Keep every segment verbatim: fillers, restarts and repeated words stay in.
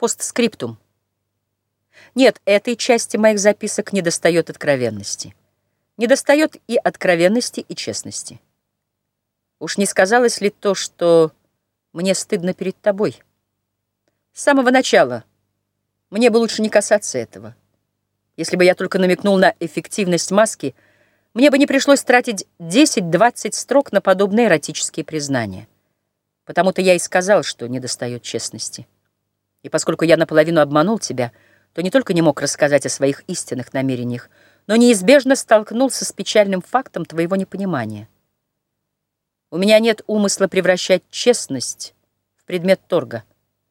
Постскриптум. Нет, этой части моих записок недостает откровенности. Недостает и откровенности, и честности. Уж не сказалось ли то, что мне стыдно перед тобой? С самого начала мне бы лучше не касаться этого. Если бы я только намекнул на эффективность маски, мне бы не пришлось тратить десять-двадцать строк на подобные эротические признания. Потому-то я и сказал, что недостает честности. И поскольку я наполовину обманул тебя, то не только не мог рассказать о своих истинных намерениях, но неизбежно столкнулся с печальным фактом твоего непонимания. У меня нет умысла превращать честность в предмет торга.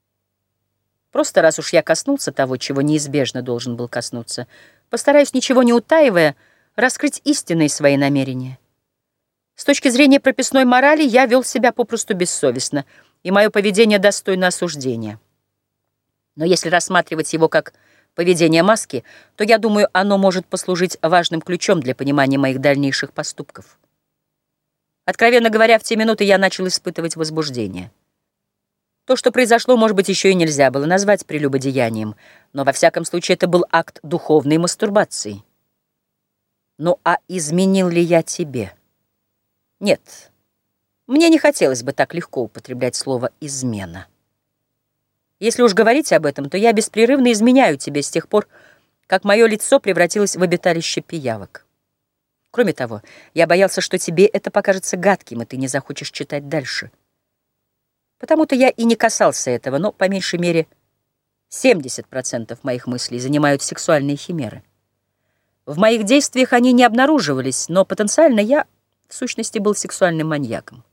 Просто раз уж я коснулся того, чего неизбежно должен был коснуться, постараюсь, ничего не утаивая, раскрыть истинные свои намерения. С точки зрения прописной морали я вел себя попросту бессовестно, и мое поведение достойно осуждения. Но если рассматривать его как поведение маски, то, я думаю, оно может послужить важным ключом для понимания моих дальнейших поступков. Откровенно говоря, в те минуты я начал испытывать возбуждение. То, что произошло, может быть, еще и нельзя было назвать прелюбодеянием, но, во всяком случае, это был акт духовной мастурбации. Ну, а изменил ли я тебе? Нет, мне не хотелось бы так легко употреблять слово «измена». Если уж говорить об этом, то я беспрерывно изменяю тебе с тех пор, как мое лицо превратилось в обиталище пиявок. Кроме того, я боялся, что тебе это покажется гадким, и ты не захочешь читать дальше. Потому-то я и не касался этого, но, по меньшей мере, семьдесят процентов моих мыслей занимают сексуальные химеры. В моих действиях они не обнаруживались, но потенциально я, в сущности, был сексуальным маньяком.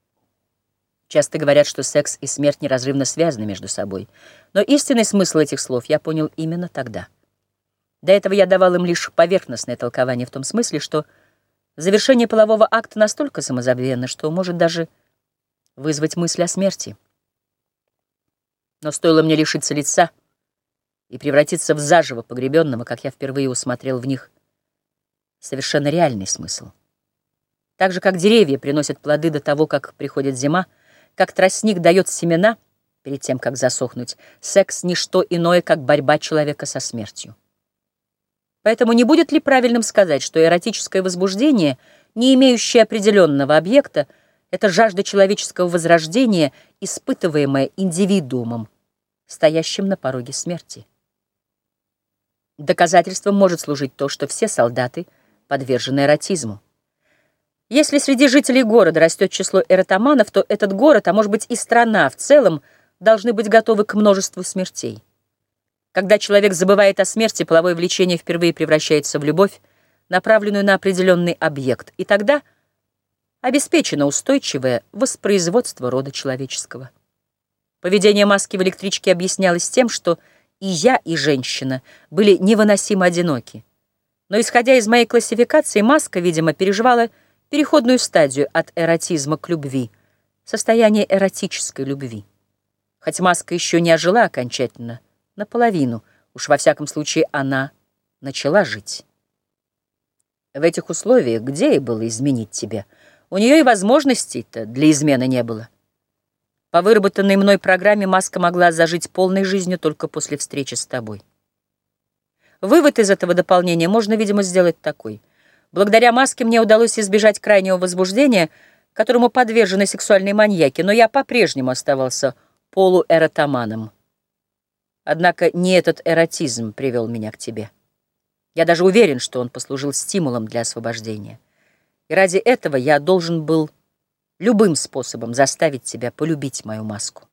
Часто говорят, что секс и смерть неразрывно связаны между собой, но истинный смысл этих слов я понял именно тогда. До этого я давал им лишь поверхностное толкование в том смысле, что завершение полового акта настолько самозабвенно, что может даже вызвать мысль о смерти. Но стоило мне лишиться лица и превратиться в заживо погребенного, как я впервые усмотрел в них совершенно реальный смысл. Так же, как деревья приносят плоды до того, как приходит зима, как тростник дает семена перед тем, как засохнуть, секс — ничто иное, как борьба человека со смертью. Поэтому не будет ли правильным сказать, что эротическое возбуждение, не имеющее определенного объекта, это жажда человеческого возрождения, испытываемая индивидуумом, стоящим на пороге смерти? Доказательством может служить то, что все солдаты подвержены эротизму. Если среди жителей города растет число эротоманов, то этот город, а может быть и страна в целом, должны быть готовы к множеству смертей. Когда человек забывает о смерти, половое влечение впервые превращается в любовь, направленную на определенный объект, и тогда обеспечено устойчивое воспроизводство рода человеческого. Поведение маски в электричке объяснялось тем, что и я, и женщина были невыносимо одиноки. Но, исходя из моей классификации, маска, видимо, переживала переходную стадию от эротизма к любви, состояние эротической любви. Хоть маска еще не ожила окончательно, наполовину, уж во всяком случае она начала жить. В этих условиях где ей было изменить тебе? У нее и возможностей-то для измены не было. По выработанной мной программе маска могла зажить полной жизнью только после встречи с тобой. Вывод из этого дополнения можно, видимо, сделать такой. Благодаря маске мне удалось избежать крайнего возбуждения, которому подвержены сексуальные маньяки, но я по-прежнему оставался полуэротоманом. Однако не этот эротизм привел меня к тебе. Я даже уверен, что он послужил стимулом для освобождения. И ради этого я должен был любым способом заставить тебя полюбить мою маску.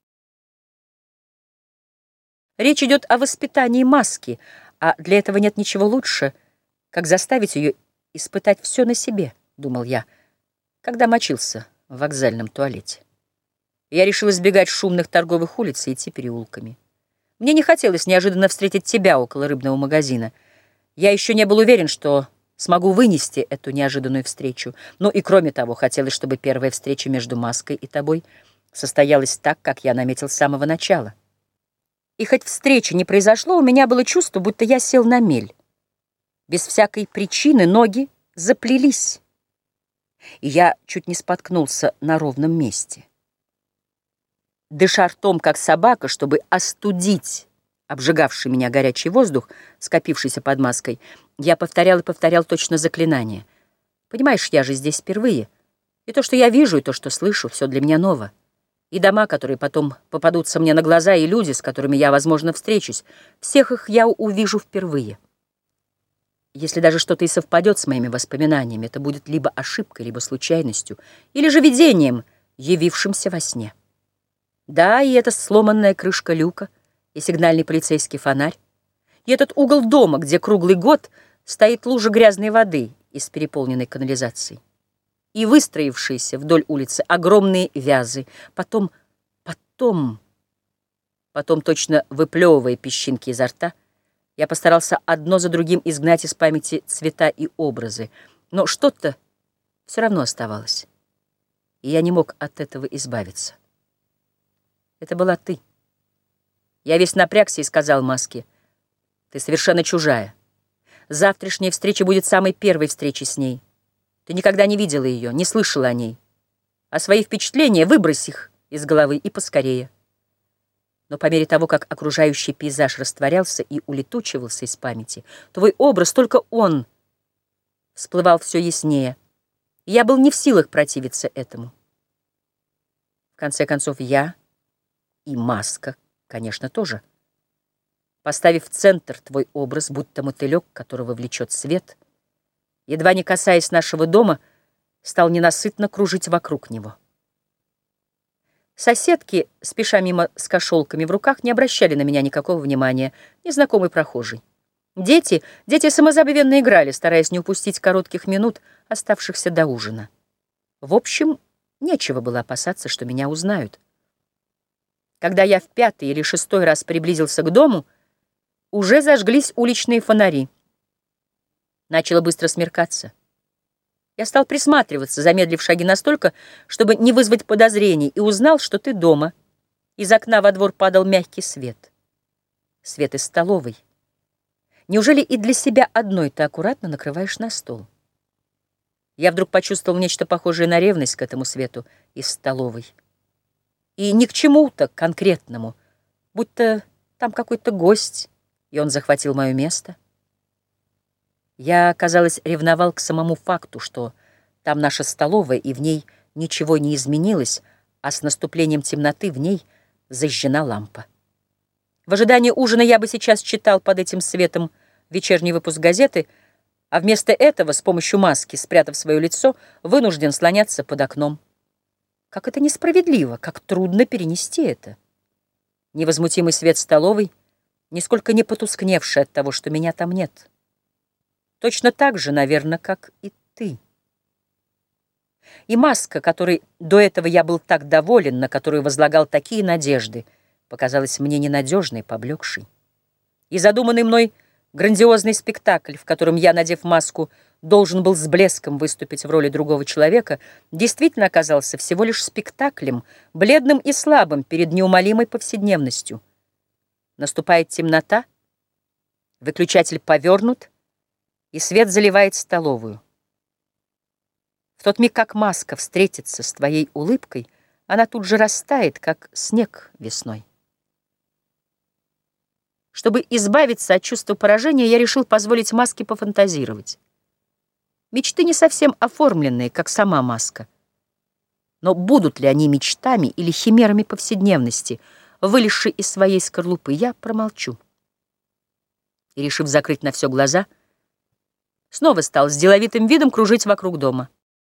Речь идет о воспитании маски, а для этого нет ничего лучше, как заставить ее испытать все на себе, думал я, когда мочился в вокзальном туалете. Я решил избегать шумных торговых улиц и идти переулками. Мне не хотелось неожиданно встретить тебя около рыбного магазина. Я еще не был уверен, что смогу вынести эту неожиданную встречу. Ну и кроме того, хотелось, чтобы первая встреча между маской и тобой состоялась так, как я наметил с самого начала. И хоть встречи не произошло, у меня было чувство, будто я сел на мель. Без всякой причины ноги заплелись, и я чуть не споткнулся на ровном месте. Дыша ртом, как собака, чтобы остудить обжигавший меня горячий воздух, скопившийся под маской, я повторял и повторял точно заклинание. Понимаешь, я же здесь впервые. И то, что я вижу, и то, что слышу, все для меня ново. И дома, которые потом попадутся мне на глаза, и люди, с которыми я, возможно, встречусь, всех их я увижу впервые. Если даже что-то и совпадет с моими воспоминаниями, это будет либо ошибкой, либо случайностью, или же видением, явившимся во сне. Да, и эта сломанная крышка люка, и сигнальный полицейский фонарь, и этот угол дома, где круглый год стоит лужа грязной воды из переполненной канализации, и выстроившиеся вдоль улицы огромные вязы, потом, потом, потом, точно выплевывая песчинки изо рта, я постарался одно за другим изгнать из памяти цвета и образы, но что-то все равно оставалось, и я не мог от этого избавиться. Это была ты. Я весь напрягся и сказал маске: «Ты совершенно чужая. Завтрашняя встреча будет самой первой встречей с ней. Ты никогда не видела ее, не слышала о ней. А свои впечатления выбрось их из головы и поскорее». Но по мере того, как окружающий пейзаж растворялся и улетучивался из памяти, твой образ, только он, всплывал все яснее, и я был не в силах противиться этому. В конце концов, я и маска, конечно, тоже. Поставив в центр твой образ, будто мотылек, которого влечет свет, едва не касаясь нашего дома, стал ненасытно кружить вокруг него. Соседки, спеша мимо с кошелками в руках, не обращали на меня никакого внимания, незнакомый прохожий. Дети, дети самозабвенно играли, стараясь не упустить коротких минут, оставшихся до ужина. В общем, нечего было опасаться, что меня узнают. Когда я в пятый или шестой раз приблизился к дому, уже зажглись уличные фонари. Начало быстро смеркаться. Я стал присматриваться, замедлив шаги настолько, чтобы не вызвать подозрений, и узнал, что ты дома. Из окна во двор падал мягкий свет. Свет из столовой. Неужели и для себя одной ты аккуратно накрываешь на стол? Я вдруг почувствовал нечто похожее на ревность к этому свету из столовой. И ни к чему-то конкретному, будто там какой-то гость, и он захватил мое место. Я, казалось, ревновал к самому факту, что там наша столовая, и в ней ничего не изменилось, а с наступлением темноты в ней зажжена лампа. В ожидании ужина я бы сейчас читал под этим светом вечерний выпуск газеты, а вместо этого, с помощью маски, спрятав свое лицо, вынужден слоняться под окном. Как это несправедливо, как трудно перенести это. Невозмутимый свет столовой, нисколько не потускневший от того, что меня там нет. Точно так же, наверное, как и ты. И маска, которой до этого я был так доволен, на которую возлагал такие надежды, показалась мне ненадежной, поблекшей. И задуманный мной грандиозный спектакль, в котором я, надев маску, должен был с блеском выступить в роли другого человека, действительно оказался всего лишь спектаклем, бледным и слабым перед неумолимой повседневностью. Наступает темнота, выключатель повернут, и свет заливает столовую. В тот миг, как маска встретится с твоей улыбкой, она тут же растает, как снег весной. Чтобы избавиться от чувства поражения, я решил позволить маске пофантазировать. Мечты не совсем оформленные, как сама маска. Но будут ли они мечтами или химерами повседневности, вылезшей из своей скорлупы, я промолчу. И, решив закрыть на все глаза, снова стал с деловитым видом кружить вокруг дома.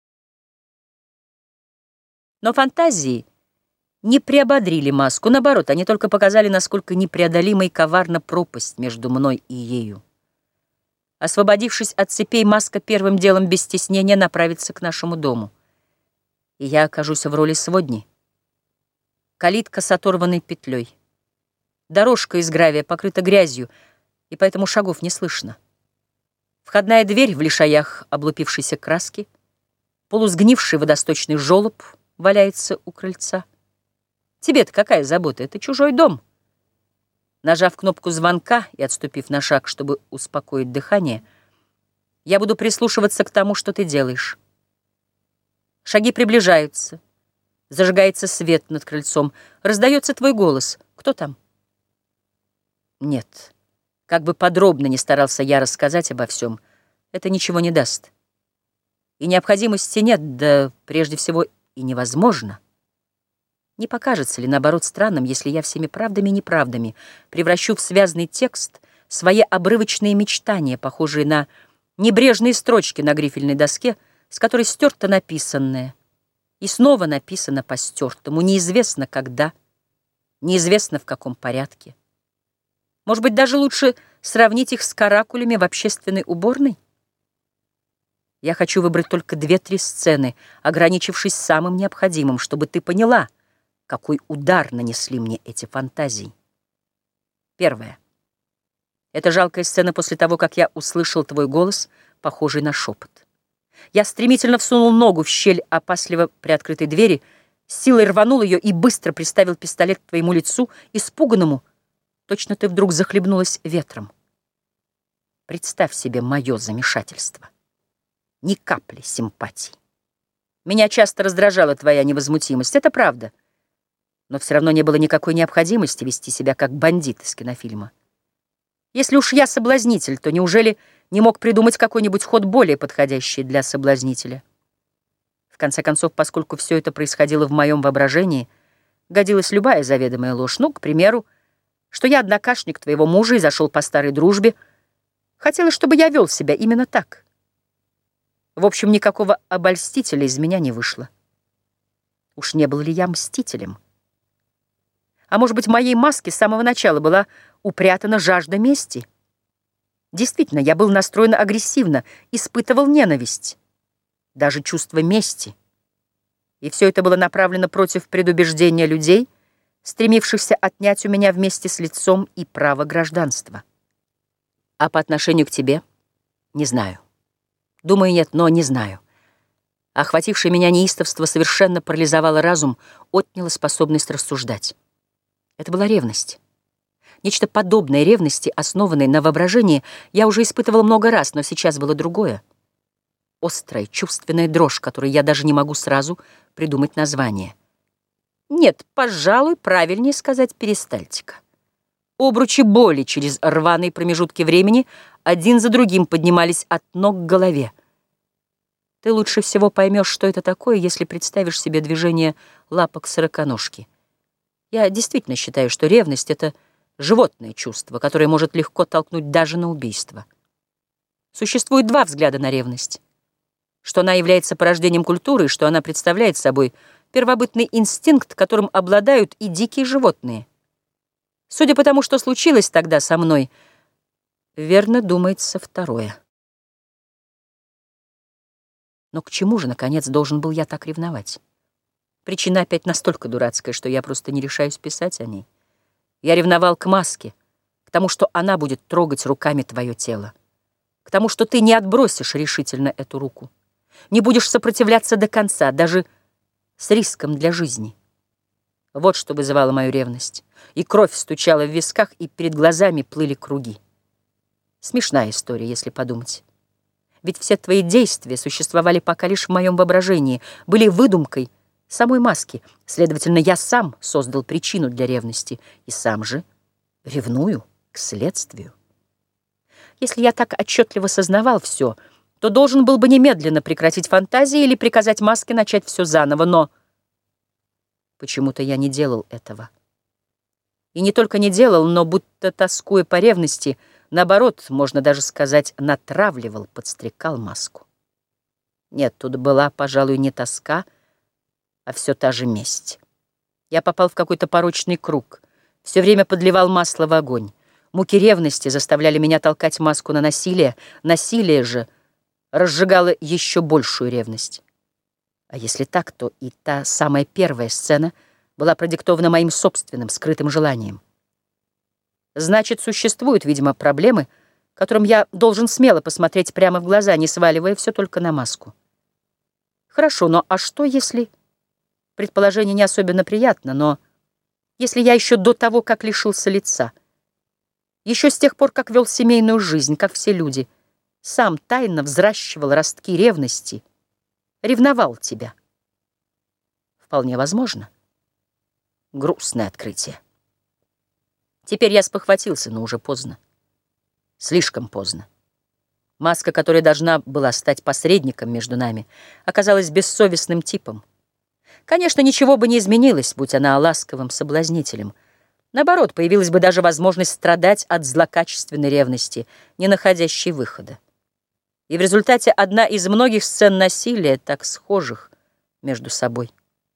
Но фантазии не приободрили маску, наоборот, они только показали, насколько непреодолима и коварна пропасть между мной и ею. Освободившись от цепей, маска первым делом без стеснения направится к нашему дому. И я окажусь в роли сводни. Калитка с оторванной петлей. Дорожка из гравия покрыта грязью, и поэтому шагов не слышно. Входная дверь в лишаях облупившейся краски, полусгнивший водосточный желоб валяется у крыльца. Тебе-то какая забота? Это чужой дом. Нажав кнопку звонка и отступив на шаг, чтобы успокоить дыхание, я буду прислушиваться к тому, что ты делаешь. Шаги приближаются. Зажигается свет над крыльцом. Раздается твой голос. Кто там? Нет, как бы подробно ни старался я рассказать обо всем, это ничего не даст. И необходимости нет, да прежде всего и невозможно. Не покажется ли, наоборот, странным, если я всеми правдами и неправдами превращу в связный текст свои обрывочные мечтания, похожие на небрежные строчки на грифельной доске, с которой стерто написанное, и снова написано по стертому, неизвестно когда, неизвестно в каком порядке. Может быть, даже лучше сравнить их с каракулями в общественной уборной? Я хочу выбрать только две-три сцены, ограничившись самым необходимым, чтобы ты поняла, какой удар нанесли мне эти фантазии. Первое. Это жалкая сцена после того, как я услышал твой голос, похожий на шепот. Я стремительно всунул ногу в щель опасливо приоткрытой двери, с силой рванул ее и быстро приставил пистолет к твоему лицу, испуганному. Точно ты вдруг захлебнулась ветром. Представь себе мое замешательство. Ни капли симпатий. Меня часто раздражала твоя невозмутимость, это правда. Но все равно не было никакой необходимости вести себя как бандит из кинофильма. Если уж я соблазнитель, то неужели не мог придумать какой-нибудь ход более подходящий для соблазнителя? В конце концов, поскольку все это происходило в моем воображении, годилась любая заведомая ложь. Ну, к примеру, что я однокашник твоего мужа и зашел по старой дружбе. Хотелось, чтобы я вел себя именно так. В общем, никакого обольстителя из меня не вышло. Уж не был ли я мстителем? А может быть, в моей маске с самого начала была упрятана жажда мести? Действительно, я был настроен агрессивно, испытывал ненависть, даже чувство мести. И все это было направлено против предубеждения людей, стремившихся отнять у меня вместе с лицом и право гражданства. А по отношению к тебе не знаю. Думаю, нет, но не знаю. Охватившее меня неистовство совершенно парализовало разум, отняло способность рассуждать. Это была ревность. Нечто подобное ревности, основанной на воображении, я уже испытывала много раз, но сейчас было другое. Острая, чувственная дрожь, которой я даже не могу сразу придумать название. Нет, пожалуй, правильнее сказать перистальтика. Обручи боли через рваные промежутки времени один за другим поднимались от ног к голове. Ты лучше всего поймешь, что это такое, если представишь себе движение лапок сороконожки. Я действительно считаю, что ревность — это животное чувство, которое может легко толкнуть даже на убийство. Существует два взгляда на ревность. Что она является порождением культуры, и что она представляет собой первобытный инстинкт, которым обладают и дикие животные. Судя по тому, что случилось тогда со мной, верно думается второе. Но к чему же, наконец, должен был я так ревновать? Причина опять настолько дурацкая, что я просто не решаюсь писать о ней. Я ревновал к маске, к тому, что она будет трогать руками твое тело, к тому, что ты не отбросишь решительно эту руку, не будешь сопротивляться до конца, даже с риском для жизни. Вот что вызывало мою ревность. И кровь стучала в висках, и перед глазами плыли круги. Смешная история, если подумать. Ведь все твои действия существовали пока лишь в моем воображении, были выдумкой самой маски. Следовательно, я сам создал причину для ревности, и сам же ревную к следствию. Если я так отчетливо сознавал все, то должен был бы немедленно прекратить фантазии или приказать маске начать все заново, но почему-то я не делал этого. И не только не делал, но, будто тоскуя по ревности, наоборот, можно даже сказать, натравливал, подстрекал маску. Нет, тут была, пожалуй, не тоска, а все та же месть. Я попал в какой-то порочный круг, все время подливал масло в огонь. Муки ревности заставляли меня толкать маску на насилие, насилие же разжигало еще большую ревность. А если так, то и та самая первая сцена была продиктована моим собственным скрытым желанием. Значит, существуют, видимо, проблемы, которым я должен смело посмотреть прямо в глаза, не сваливая все только на маску. Хорошо, но а что если... Предположение не особенно приятно, но если я еще до того, как лишился лица, еще с тех пор, как вел семейную жизнь, как все люди, сам тайно взращивал ростки ревности, ревновал тебя. Вполне возможно. Грустное открытие. Теперь я спохватился, но уже поздно. Слишком поздно. Маска, которая должна была стать посредником между нами, оказалась бессовестным типом. Конечно, ничего бы не изменилось, будь она ласковым соблазнителем. Наоборот, появилась бы даже возможность страдать от злокачественной ревности, не находящей выхода. И в результате одна из многих сцен насилия, так схожих между собой.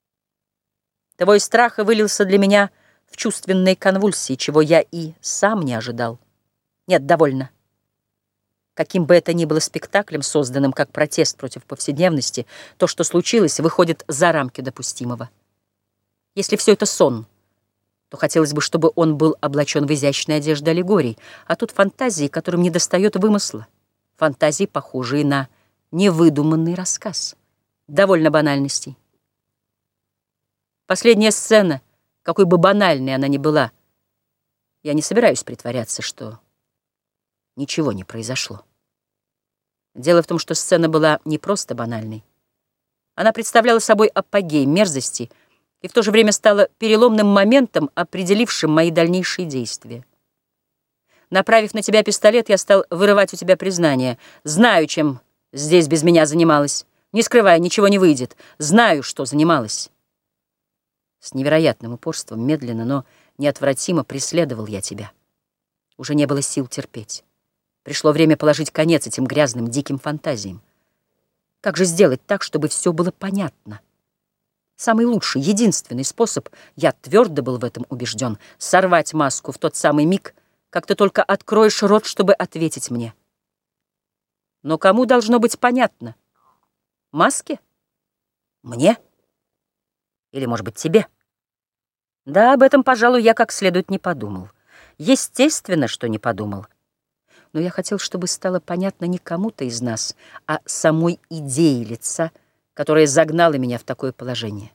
Твой страх вылился для меня в чувственные конвульсии, чего я и сам не ожидал. Нет, довольно. Каким бы это ни было спектаклем, созданным как протест против повседневности, то, что случилось, выходит за рамки допустимого. Если все это сон, то хотелось бы, чтобы он был облачен в изящной одежды аллегорий, а тут фантазии, которым недостает вымысла, фантазии, похожие на невыдуманный рассказ. Довольно банальностей. Последняя сцена, какой бы банальной она ни была, я не собираюсь притворяться, что ничего не произошло. Дело в том, что сцена была не просто банальной. Она представляла собой апогей мерзости и в то же время стала переломным моментом, определившим мои дальнейшие действия. Направив на тебя пистолет, я стал вырывать у тебя признание. Знаю, чем здесь без меня занималась. Не скрывая, ничего не выйдет. Знаю, что занималась. С невероятным упорством, медленно, но неотвратимо преследовал я тебя. Уже не было сил терпеть. Пришло время положить конец этим грязным, диким фантазиям. Как же сделать так, чтобы все было понятно? Самый лучший, единственный способ, я твердо был в этом убежден, сорвать маску в тот самый миг, как ты только откроешь рот, чтобы ответить мне. Но кому должно быть понятно? Маске? Мне? Или, может быть, тебе? Да, об этом, пожалуй, я как следует не подумал. Естественно, что не подумал. Но я хотел, чтобы стало понятно не кому-то из нас, а самой идее лица, которая загнала меня в такое положение.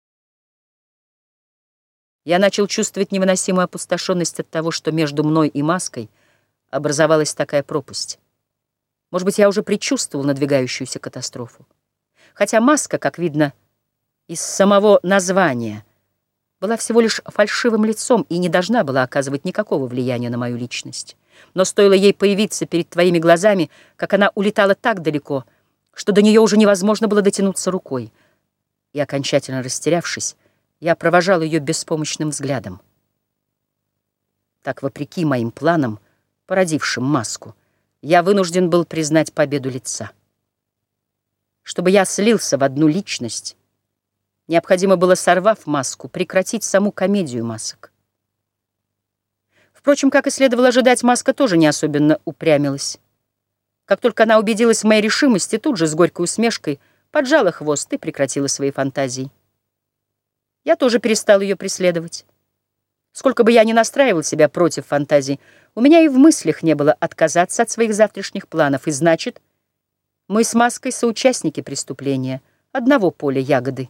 Я начал чувствовать невыносимую опустошенность от того, что между мной и маской образовалась такая пропасть. Может быть, я уже предчувствовал надвигающуюся катастрофу. Хотя маска, как видно из самого названия, была всего лишь фальшивым лицом и не должна была оказывать никакого влияния на мою личность. Но стоило ей появиться перед твоими глазами, как она улетала так далеко, что до нее уже невозможно было дотянуться рукой. И, окончательно растерявшись, я провожал ее беспомощным взглядом. Так, вопреки моим планам, породившим маску, я вынужден был признать победу лица. Чтобы я слился в одну личность, необходимо было, сорвав маску, прекратить саму комедию масок. Впрочем, как и следовало ожидать, маска тоже не особенно упрямилась. Как только она убедилась в моей решимости, тут же с горькой усмешкой поджала хвост и прекратила свои фантазии. Я тоже перестал ее преследовать. Сколько бы я ни настраивал себя против фантазий, у меня и в мыслях не было отказаться от своих завтрашних планов, и значит, мы с маской соучастники преступления, одного поля ягоды.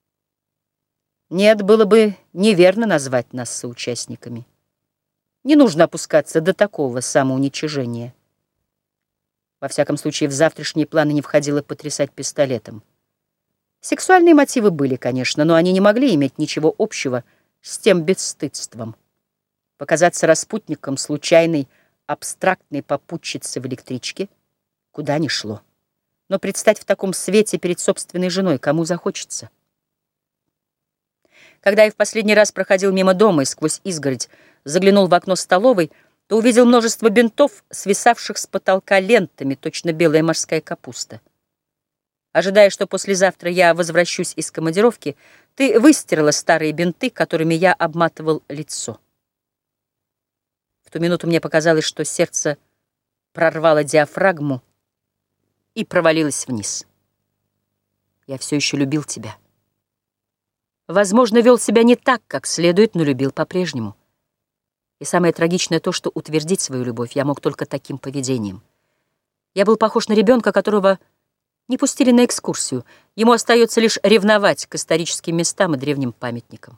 Нет, было бы неверно назвать нас соучастниками. Не нужно опускаться до такого самоуничижения. Во всяком случае, в завтрашние планы не входило потрясать пистолетом. Сексуальные мотивы были, конечно, но они не могли иметь ничего общего с тем бесстыдством. Показаться распутником случайной, абстрактной попутчицы в электричке куда ни шло. Но предстать в таком свете перед собственной женой кому захочется? Когда я в последний раз проходил мимо дома и сквозь изгородь заглянул в окно столовой, то увидел множество бинтов, свисавших с потолка лентами, точно белая морская капуста. Ожидая, что послезавтра я возвращусь из командировки, ты выстирала старые бинты, которыми я обматывал лицо. В ту минуту мне показалось, что сердце прорвало диафрагму и провалилось вниз. Я все еще любил тебя. Возможно, вел себя не так, как следует, но любил по-прежнему. И самое трагичное то, что утвердить свою любовь я мог только таким поведением. Я был похож на ребенка, которого не пустили на экскурсию. Ему остается лишь ревновать к историческим местам и древним памятникам.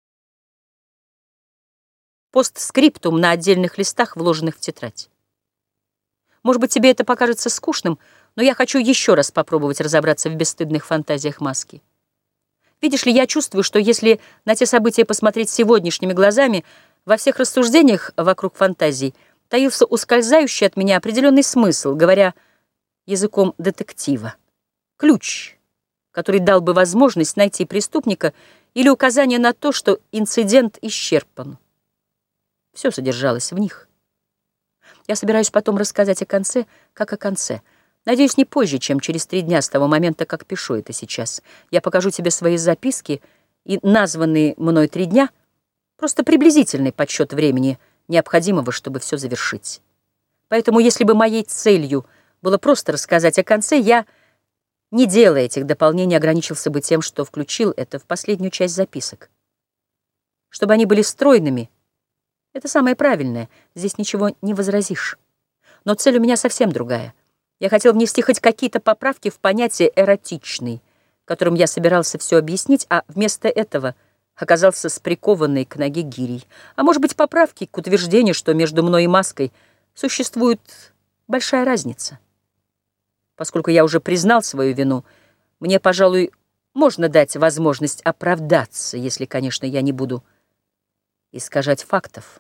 Постскриптум на отдельных листах, вложенных в тетрадь. Может быть, тебе это покажется скучным, но я хочу еще раз попробовать разобраться в бесстыдных фантазиях маски. Видишь ли, я чувствую, что если на те события посмотреть сегодняшними глазами, Во всех рассуждениях вокруг фантазий таился ускользающий от меня определенный смысл, говоря языком детектива. Ключ, который дал бы возможность найти преступника или указание на то, что инцидент исчерпан. Все содержалось в них. Я собираюсь потом рассказать о конце, как о конце. Надеюсь, не позже, чем через три дня с того момента, как пишу это сейчас. Я покажу тебе свои записки, и названные мной три дня — просто приблизительный подсчет времени, необходимого, чтобы все завершить. Поэтому, если бы моей целью было просто рассказать о конце, я, не делая этих дополнений, ограничился бы тем, что включил это в последнюю часть записок. Чтобы они были стройными, это самое правильное, здесь ничего не возразишь. Но цель у меня совсем другая. Я хотел внести хоть какие-то поправки в понятие «эротичный», которым я собирался все объяснить, а вместо этого оказался с прикованной к ноге гирей. А может быть, поправки к утверждению, что между мной и маской существует большая разница. Поскольку я уже признал свою вину, мне, пожалуй, можно дать возможность оправдаться, если, конечно, я не буду искажать фактов.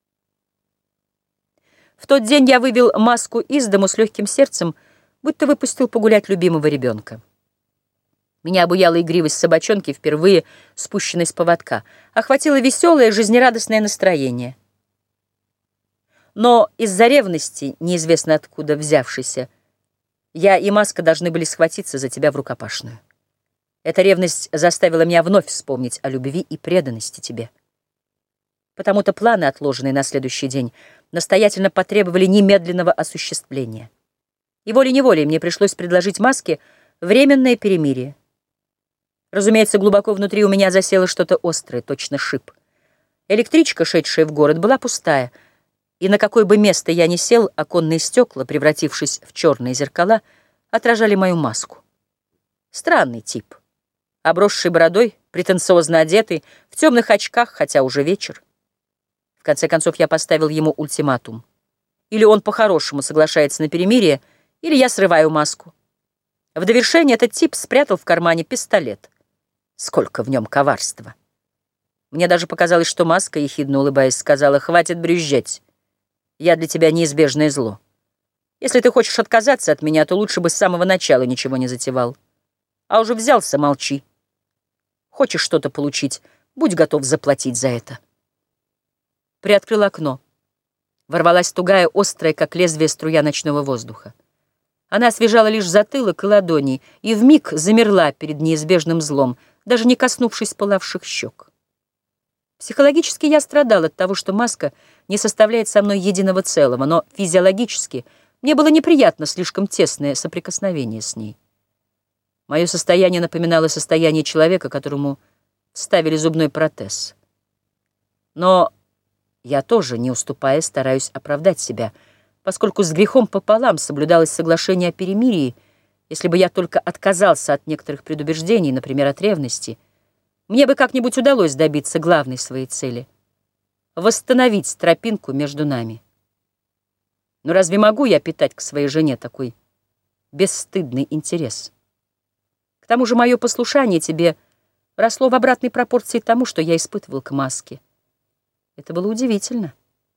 В тот день я вывел маску из дому с легким сердцем, будто выпустил погулять любимого ребенка. Меня обуяла игривость собачонки, впервые спущенной с поводка. Охватило веселое, жизнерадостное настроение. Но из-за ревности, неизвестно откуда взявшейся, я и маска должны были схватиться за тебя в рукопашную. Эта ревность заставила меня вновь вспомнить о любви и преданности тебе. Потому-то планы, отложенные на следующий день, настоятельно потребовали немедленного осуществления. И волей-неволей мне пришлось предложить маске временное перемирие. Разумеется, глубоко внутри у меня засело что-то острое, точно шип. Электричка, шедшая в город, была пустая, и на какое бы место я ни сел, оконные стекла, превратившись в черные зеркала, отражали мою маску. Странный тип, обросший бородой, претенциозно одетый, в темных очках, хотя уже вечер. В конце концов, я поставил ему ультиматум. Или он по-хорошему соглашается на перемирие, или я срываю маску. В довершение этот тип спрятал в кармане пистолет. Сколько в нем коварства! Мне даже показалось, что маска, ехидно улыбаясь, сказала: «Хватит брюзжать. Я для тебя неизбежное зло. Если ты хочешь отказаться от меня, то лучше бы с самого начала ничего не затевал. А уже взялся — молчи. Хочешь что-то получить — будь готов заплатить за это». Приоткрыл окно. Ворвалась тугая, острая, как лезвие, струя ночного воздуха. Она освежала лишь затылок и ладони, и вмиг замерла перед неизбежным злом, даже не коснувшись пылавших щек. Психологически я страдал от того, что маска не составляет со мной единого целого, но физиологически мне было неприятно слишком тесное соприкосновение с ней. Мое состояние напоминало состояние человека, которому вставили зубной протез. Но я тоже, не уступая, стараюсь оправдать себя, поскольку с грехом пополам соблюдалось соглашение о перемирии. Если бы я только отказался от некоторых предубеждений, например, от ревности, мне бы как-нибудь удалось добиться главной своей цели — восстановить тропинку между нами. Но разве могу я питать к своей жене такой бесстыдный интерес? К тому же мое послушание тебе росло в обратной пропорции тому, что я испытывал к маске. Это было удивительно.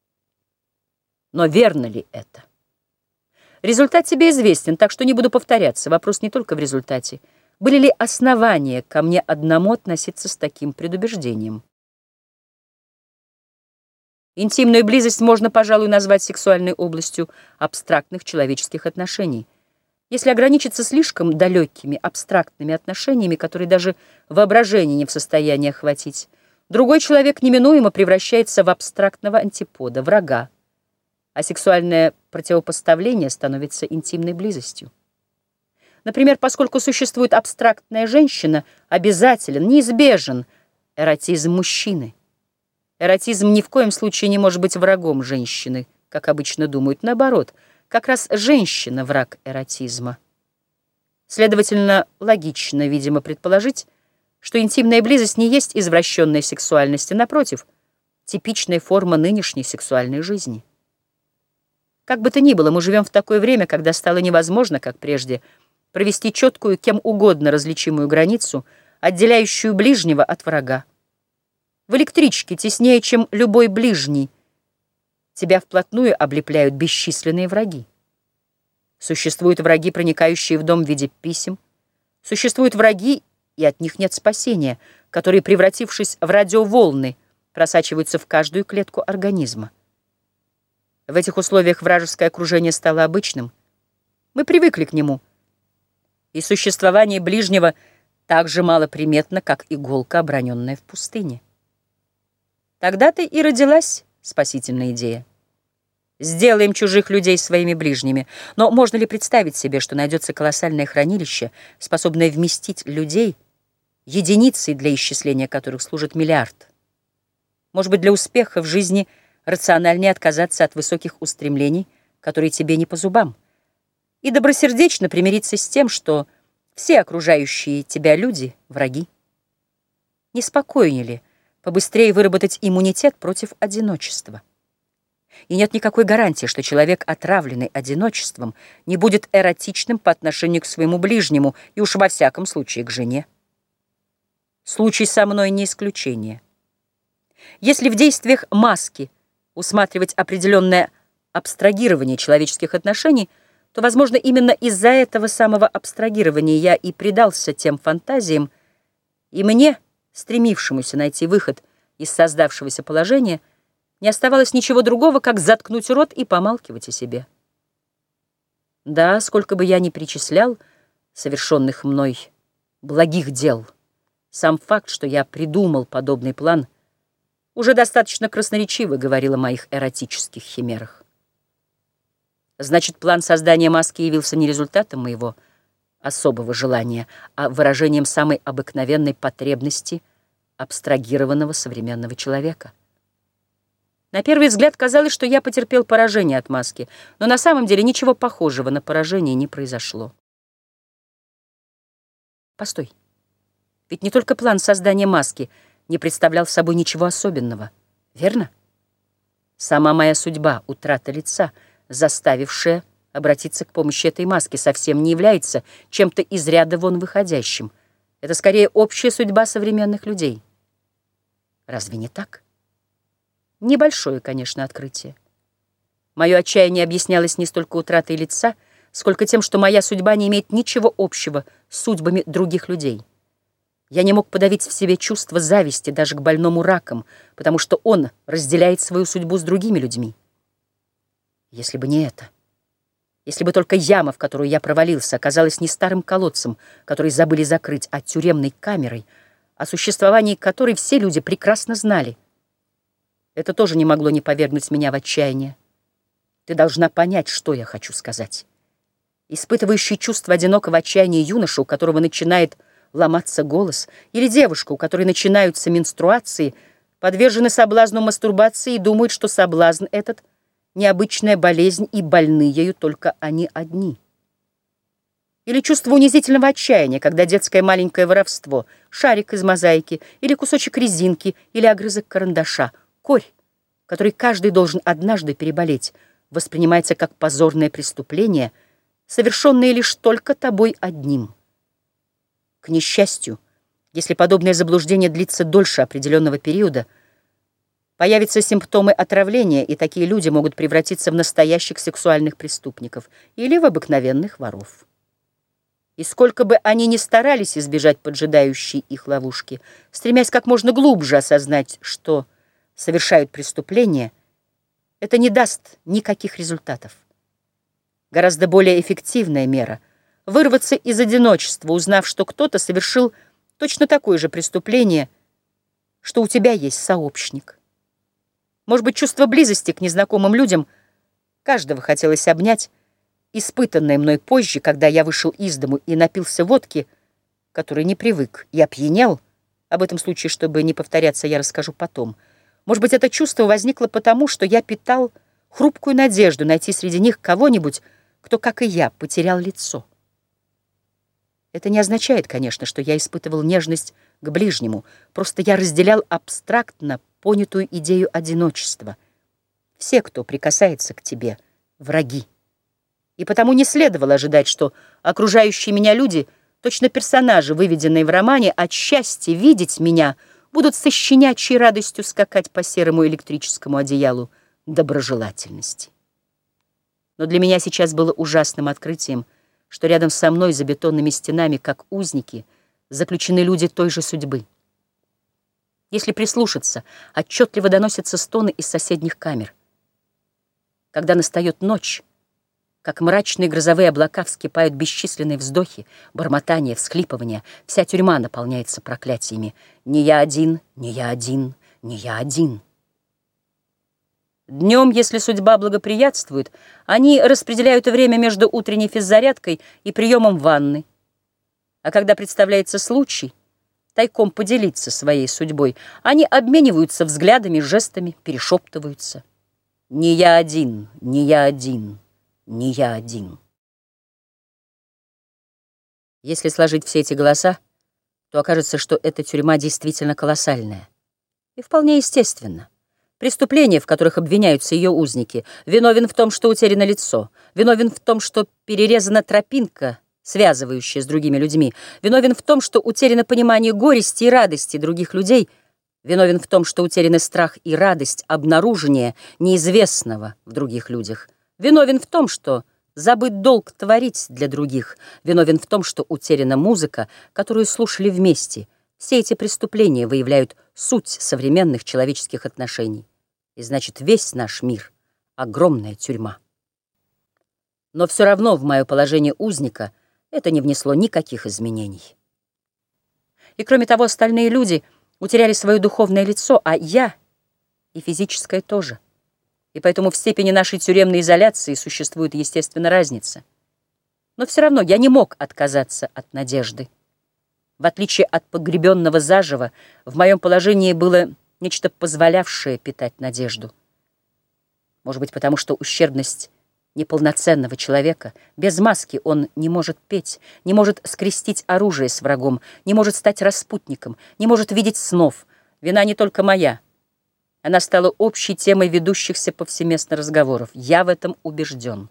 Но верно ли это? Результат тебе известен, так что не буду повторяться. Вопрос не только в результате. Были ли основания ко мне одному относиться с таким предубеждением? Интимную близость можно, пожалуй, назвать сексуальной областью абстрактных человеческих отношений. Если ограничиться слишком далекими абстрактными отношениями, которые даже воображение не в состоянии охватить, другой человек неминуемо превращается в абстрактного антипода, врага, а сексуальное противопоставление становится интимной близостью. Например, поскольку существует абстрактная женщина, обязателен, неизбежен эротизм мужчины. Эротизм ни в коем случае не может быть врагом женщины, как обычно думают. Наоборот, как раз женщина — враг эротизма. Следовательно, логично, видимо, предположить, что интимная близость не есть извращенная сексуальность, а, напротив, типичная форма нынешней сексуальной жизни. Как бы то ни было, мы живем в такое время, когда стало невозможно, как прежде, провести четкую, кем угодно различимую границу, отделяющую ближнего от врага. В электричке теснее, чем любой ближний, тебя вплотную облепляют бесчисленные враги. Существуют враги, проникающие в дом в виде писем. Существуют враги, и от них нет спасения, которые, превратившись в радиоволны, просачиваются в каждую клетку организма. В этих условиях вражеское окружение стало обычным. Мы привыкли к нему, и существование ближнего так же малоприметно, как иголка, оброненная в пустыне. Тогда-то и родилась спасительная идея. Сделаем чужих людей своими ближними. Но можно ли представить себе, что найдется колоссальное хранилище, способное вместить людей, единицей для исчисления которых служит миллиард? Может быть, для успеха в жизни рациональнее отказаться от высоких устремлений, которые тебе не по зубам, и добросердечно примириться с тем, что все окружающие тебя люди — враги? Не спокойнее ли побыстрее выработать иммунитет против одиночества? И нет никакой гарантии, что человек, отравленный одиночеством, не будет эротичным по отношению к своему ближнему и уж во всяком случае к жене. Случай со мной не исключение. Если в действиях маски усматривать определенное абстрагирование человеческих отношений, то, возможно, именно из-за этого самого абстрагирования я и предался тем фантазиям, и мне, стремившемуся найти выход из создавшегося положения, не оставалось ничего другого, как заткнуть рот и помалкивать о себе. Да, сколько бы я ни причислял совершенных мной благих дел, сам факт, что я придумал подобный план, уже достаточно красноречиво говорил о моих эротических химерах. Значит, план создания маски явился не результатом моего особого желания, а выражением самой обыкновенной потребности абстрагированного современного человека. На первый взгляд казалось, что я потерпел поражение от маски, но на самом деле ничего похожего на поражение не произошло. Постой. Ведь не только план создания маски не представлял собой ничего особенного, верно? Сама моя судьба, утрата лица, заставившая обратиться к помощи этой маски, совсем не является чем-то из ряда вон выходящим. Это скорее общая судьба современных людей. Разве не так? Небольшое, конечно, открытие. Мое отчаяние объяснялось не столько утратой лица, сколько тем, что моя судьба не имеет ничего общего с судьбами других людей. Я не мог подавить в себе чувство зависти даже к больному раком, потому что он разделяет свою судьбу с другими людьми. Если бы не это, если бы только яма, в которую я провалился, оказалась не старым колодцем, который забыли закрыть, а тюремной камерой, о существовании которой все люди прекрасно знали, это тоже не могло не повергнуть меня в отчаяние. Ты должна понять, что я хочу сказать. Испытывающий чувство одинокого отчаяния юноша, у которого начинает ломаться голос, или девушка, у которой начинаются менструации, подвержены соблазну мастурбации и думают, что соблазн этот — необычная болезнь, и больны ею только они одни. Или чувство унизительного отчаяния, когда детское маленькое воровство, шарик из мозаики, или кусочек резинки, или огрызок карандаша, корь, который каждый должен однажды переболеть, воспринимается как позорное преступление, совершенное лишь только тобой одним. К несчастью, если подобное заблуждение длится дольше определенного периода, появятся симптомы отравления, и такие люди могут превратиться в настоящих сексуальных преступников или в обыкновенных воров. И сколько бы они ни старались избежать поджидающей их ловушки, стремясь как можно глубже осознать, что совершают преступления, это не даст никаких результатов. Гораздо более эффективная мера — вырваться из одиночества, узнав, что кто-то совершил точно такое же преступление, что у тебя есть сообщник. Может быть, чувство близости к незнакомым людям каждого хотелось обнять, испытанное мной позже, когда я вышел из дому и напился водки, который не привык, и опьянел. Об этом случае, чтобы не повторяться, я расскажу потом. Может быть, это чувство возникло потому, что я питал хрупкую надежду найти среди них кого-нибудь, кто, как и я, потерял лицо. Это не означает, конечно, что я испытывал нежность к ближнему, просто я разделял абстрактно понятую идею одиночества. Все, кто прикасается к тебе, враги. И потому не следовало ожидать, что окружающие меня люди, точно персонажи, выведенные в романе, от счастья видеть меня, будут со щенячьей радостью скакать по серому электрическому одеялу доброжелательности. Но для меня сейчас было ужасным открытием, что рядом со мной за бетонными стенами, как узники, заключены люди той же судьбы. Если прислушаться, отчетливо доносятся стоны из соседних камер. Когда настает ночь, как мрачные грозовые облака вскипают бесчисленные вздохи, бормотания, всхлипывания, вся тюрьма наполняется проклятиями. Не я один, не я один, не я один. Днем, если судьба благоприятствует, они распределяют время между утренней физзарядкой и приемом ванны. А когда представляется случай тайком поделиться своей судьбой, они обмениваются взглядами, жестами, перешептываются. Не я один, не я один, не я один. Если сложить все эти голоса, то окажется, что эта тюрьма действительно колоссальная. И вполне естественно. Преступления, в которых обвиняются ее узники, виновен в том, что утеряно лицо, виновен в том, что перерезана тропинка, связывающая с другими людьми, виновен в том, что утеряно понимание горести и радости других людей, виновен в том, что утеряны страх и радость обнаружения неизвестного в других людях, виновен в том, что забыт долг творить для других, виновен в том, что утеряна музыка, которую слушали вместе. Все эти преступления выявляют суть современных человеческих отношений. И значит, весь наш мир — огромная тюрьма. Но все равно в мое положение узника это не внесло никаких изменений. И кроме того, остальные люди утеряли свое духовное лицо, а я и физическое тоже. И поэтому в степени нашей тюремной изоляции существует, естественно, разница. Но все равно я не мог отказаться от надежды. В отличие от погребенного заживо, в моем положении было нечто, позволявшее питать надежду. Может быть, потому что ущербность неполноценного человека, без маски он не может петь, не может скрестить оружие с врагом, не может стать распутником, не может видеть снов. Вина не только моя. Она стала общей темой ведущихся повсеместно разговоров. Я в этом убежден.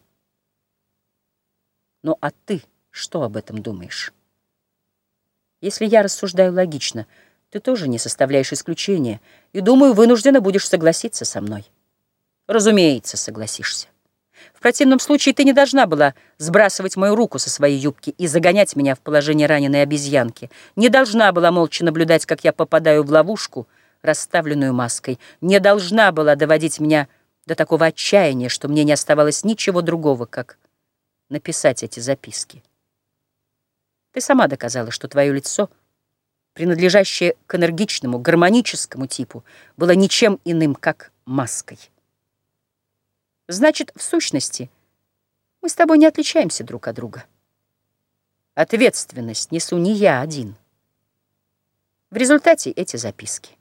Ну а ты что об этом думаешь? Если я рассуждаю логично, ты тоже не составляешь исключения, и, думаю, вынуждена будешь согласиться со мной. Разумеется, согласишься. В противном случае ты не должна была сбрасывать мою руку со своей юбки и загонять меня в положение раненой обезьянки, не должна была молча наблюдать, как я попадаю в ловушку, расставленную маской, не должна была доводить меня до такого отчаяния, что мне не оставалось ничего другого, как написать эти записки. Ты сама доказала, что твое лицо, принадлежащее к энергичному, гармоническому типу, было ничем иным, как маской. Значит, в сущности, мы с тобой не отличаемся друг от друга. Ответственность несу не я один. В результате эти записки.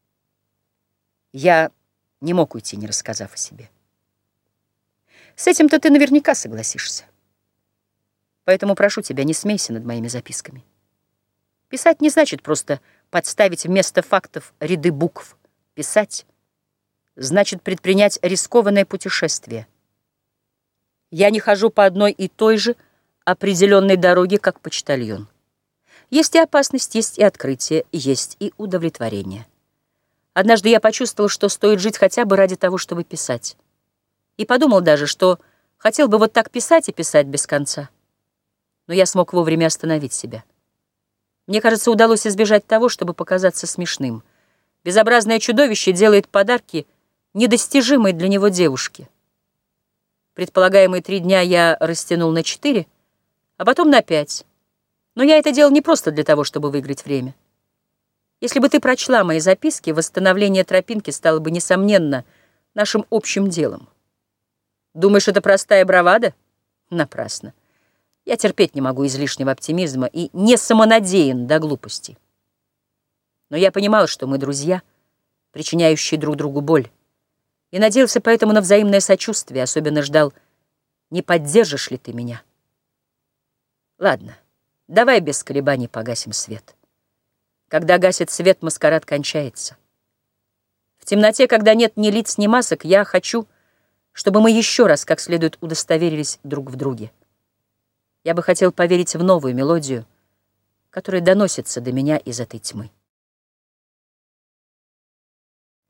Я не мог уйти, не рассказав о себе. С этим-то ты наверняка согласишься. Поэтому прошу тебя, не смейся над моими записками. Писать не значит просто подставить вместо фактов ряды букв. Писать значит предпринять рискованное путешествие. Я не хожу по одной и той же определенной дороге, как почтальон. Есть и опасность, есть и открытие, есть и удовлетворение. Однажды я почувствовал, что стоит жить хотя бы ради того, чтобы писать. И подумал даже, что хотел бы вот так писать и писать без конца. Но я смог вовремя остановить себя. Мне кажется, удалось избежать того, чтобы показаться смешным. Безобразное чудовище делает подарки недостижимой для него девушке. Предполагаемые три дня я растянул на четыре, а потом на пять. Но я это делал не просто для того, чтобы выиграть время. Если бы ты прочла мои записки, восстановление тропинки стало бы, несомненно, нашим общим делом. Думаешь, это простая бравада? Напрасно. Я терпеть не могу излишнего оптимизма и не самонадеян до глупости. Но я понимал, что мы друзья, причиняющие друг другу боль, и надеялся поэтому на взаимное сочувствие, особенно ждал, не поддержишь ли ты меня. Ладно, давай без колебаний погасим свет. Когда гасит свет, маскарад кончается. В темноте, когда нет ни лиц, ни масок, я хочу, чтобы мы еще раз как следует удостоверились друг в друге. Я бы хотел поверить в новую мелодию, которая доносится до меня из этой тьмы.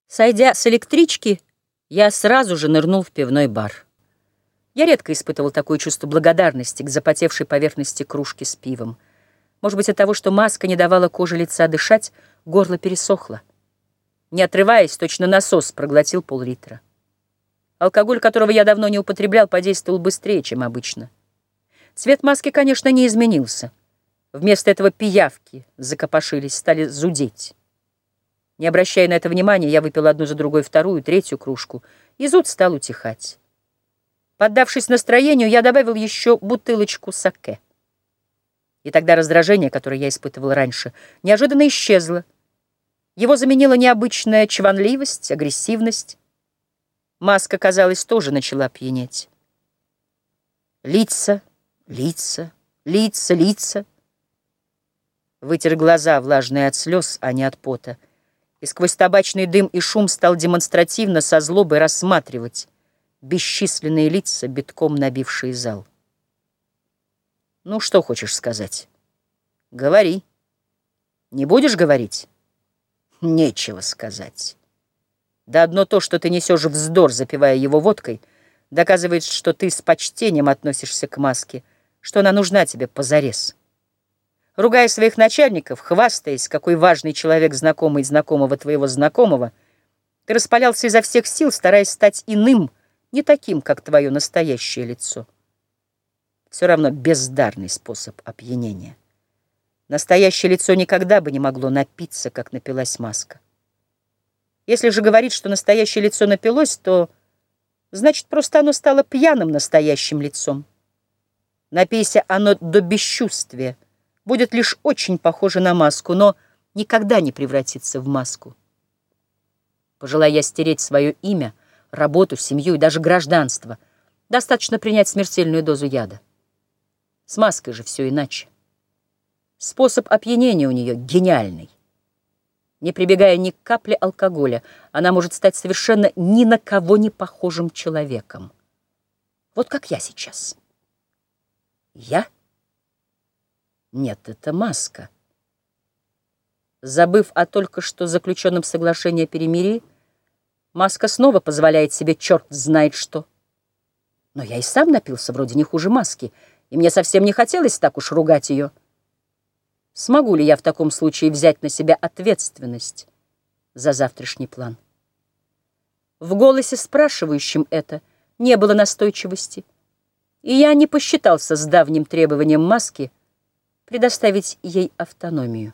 Сойдя с электрички, я сразу же нырнул в пивной бар. Я редко испытывал такое чувство благодарности к запотевшей поверхности кружки с пивом. Может быть, от того, что маска не давала коже лица дышать, горло пересохло. Не отрываясь, точно насос проглотил пол-литра. Алкоголь, которого я давно не употреблял, подействовал быстрее, чем обычно. Цвет маски, конечно, не изменился. Вместо этого пиявки закопошились, стали зудеть. Не обращая на это внимания, я выпил одну за другой вторую, третью кружку, и зуд стал утихать. Поддавшись настроению, я добавил еще бутылочку саке. И тогда раздражение, которое я испытывал раньше, неожиданно исчезло. Его заменила необычная чванливость, агрессивность. Маска, казалось, тоже начала пьянеть. Лица, лица, лица, лица. Вытер глаза, влажные от слез, а не от пота, и сквозь табачный дым и шум стал демонстративно со злобой рассматривать бесчисленные лица, битком набившие зал. Ну, что хочешь сказать? Говори. Не будешь говорить? Нечего сказать. Да одно то, что ты несешь вздор, запивая его водкой, доказывает, что ты с почтением относишься к маске, что она нужна тебе позарез. Ругая своих начальников, хвастаясь, какой важный человек знакомый знакомого твоего знакомого, ты распалялся изо всех сил, стараясь стать иным, не таким, как твое настоящее лицо. Все равно бездарный способ опьянения. Настоящее лицо никогда бы не могло напиться, как напилась маска. Если же говорить, что настоящее лицо напилось, то значит, просто оно стало пьяным настоящим лицом. Напейся оно до бесчувствия, будет лишь очень похоже на маску, но никогда не превратится в маску. Пожелая я стереть свое имя, работу, семью и даже гражданство, достаточно принять смертельную дозу яда. С маской же все иначе. Способ опьянения у нее гениальный. Не прибегая ни к капле алкоголя, она может стать совершенно ни на кого не похожим человеком. Вот как я сейчас. Я? Нет, это маска. Забыв о только что заключенном соглашении о перемирии, маска снова позволяет себе черт знает что. Но я и сам напился вроде не хуже маски, и мне совсем не хотелось так уж ругать ее. Смогу ли я в таком случае взять на себя ответственность за завтрашний план? В голосе, спрашивающем это, не было настойчивости, и я не посчитался с давним требованием маски предоставить ей автономию.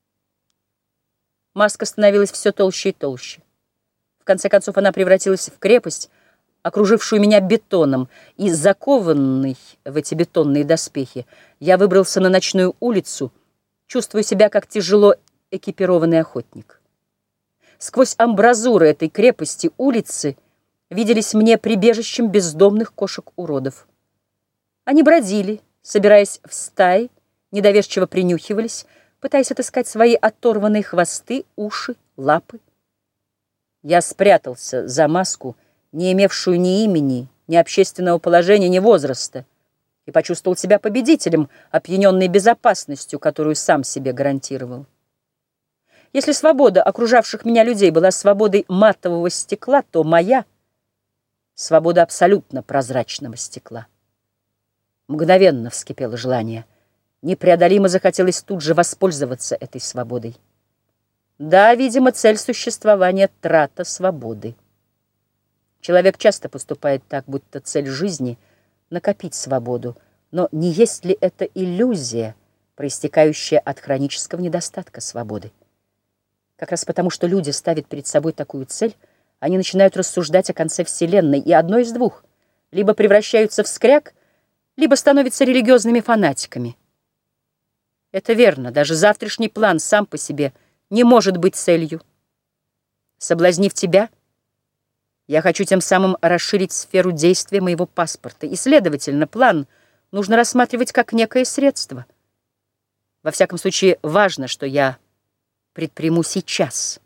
Маска становилась все толще и толще. В конце концов она превратилась в крепость, окружившую меня бетоном, и, закованный в эти бетонные доспехи, я выбрался на ночную улицу, чувствуя себя как тяжело экипированный охотник. Сквозь амбразуры этой крепости улицы виделись мне прибежищем бездомных кошек-уродов. Они бродили, собираясь в стаи, недоверчиво принюхивались, пытаясь отыскать свои оторванные хвосты, уши, лапы. Я спрятался за маску, не имевшую ни имени, ни общественного положения, ни возраста, и почувствовал себя победителем, опьяненный безопасностью, которую сам себе гарантировал. Если свобода окружавших меня людей была свободой матового стекла, то моя — свобода абсолютно прозрачного стекла. Мгновенно вскипело желание. Непреодолимо захотелось тут же воспользоваться этой свободой. Да, видимо, цель существования — трата свободы. Человек часто поступает так, будто цель жизни — накопить свободу, но не есть ли это иллюзия, проистекающая от хронического недостатка свободы? Как раз потому, что люди ставят перед собой такую цель, они начинают рассуждать о конце Вселенной, и одно из двух — либо превращаются в скряг, либо становятся религиозными фанатиками. Это верно, даже завтрашний план сам по себе не может быть целью. Соблазнив тебя, я хочу тем самым расширить сферу действия моего паспорта, и, следовательно, план нужно рассматривать как некое средство. Во всяком случае, важно, что я предприму сейчас.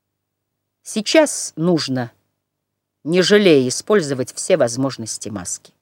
Сейчас нужно, не жалея, использовать все возможности маски.